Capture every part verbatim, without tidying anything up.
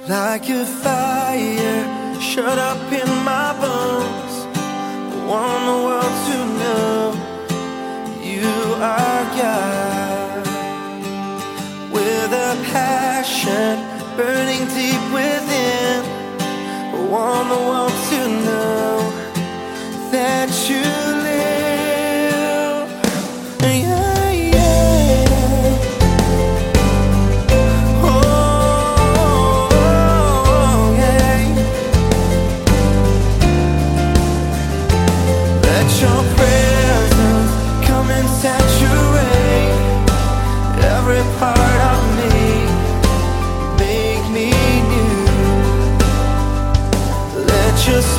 Like a fire shut up in my bones, I want the world to know you are God. With a passion burning deep within, I want the world to know that you live. Yeah, yeah. Oh, yeah. Let your presence come and saturate every part of me, make me new. Let your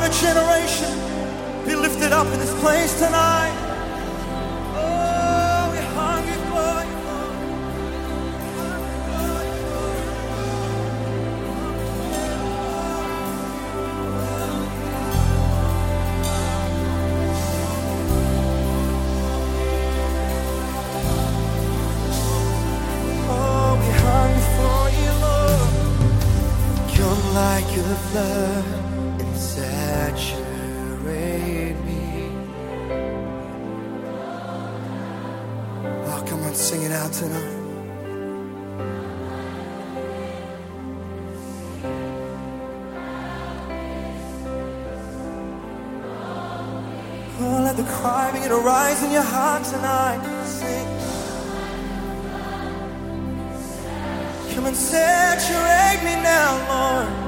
another generation be lifted up in this place tonight. Oh, we're hungry for you. Oh, we're hungry for you, Lord. Come like a flood and saturate me. Oh, come on, sing it out tonight. Oh, let the cry begin to rise in your heart tonight. Sing. Come and saturate me now, Lord.